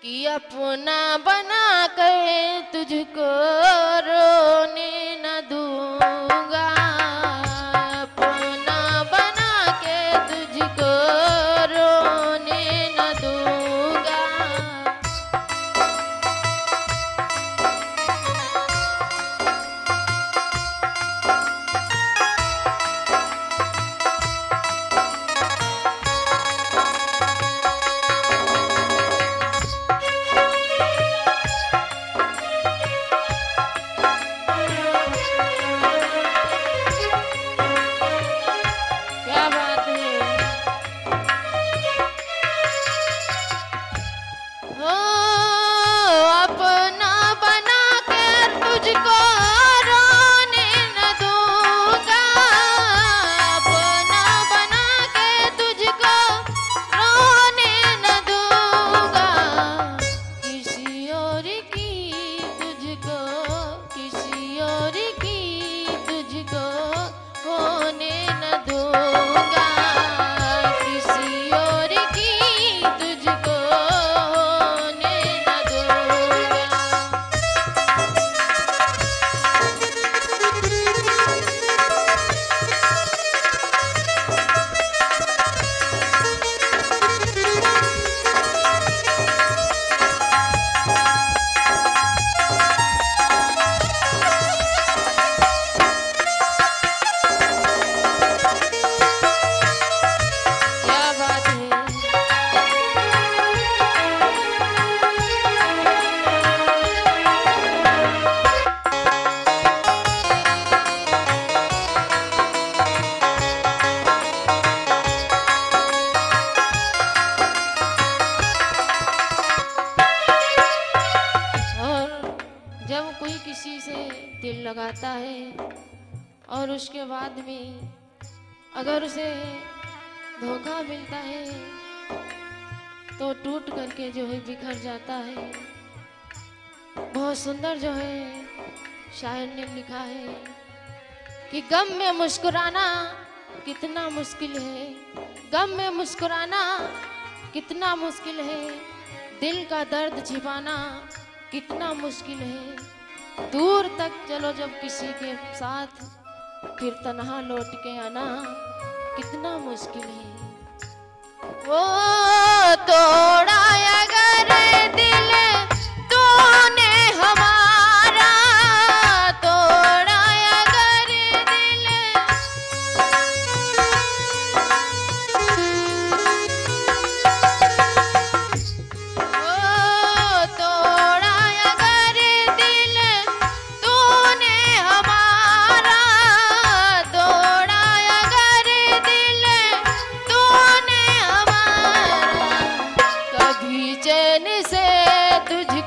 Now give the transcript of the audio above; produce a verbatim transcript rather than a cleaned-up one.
कि अपना बना कर तुझको रोने न दूंगा, अपना बना के तुझको रोने न दूंगा। दिल लगाता है और उसके बाद में अगर उसे धोखा मिलता है तो टूट करके जो है बिखर जाता है। बहुत सुंदर जो है शायर ने लिखा है कि गम में मुस्कुराना कितना मुश्किल है, गम में मुस्कुराना कितना मुश्किल है, दिल का दर्द छिपाना कितना मुश्किल है। दूर तक चलो जब किसी के साथ, फिर तन्हा लौट के आना कितना मुश्किल है। वो तोड़ा अगर दिल तूने हमारा, तोड़ा अगर दिल, वो तोड़ा अगर दिल तूने हमारा, तोड़ा अगर दिल तूने हमारा, कभी चैन से तुझ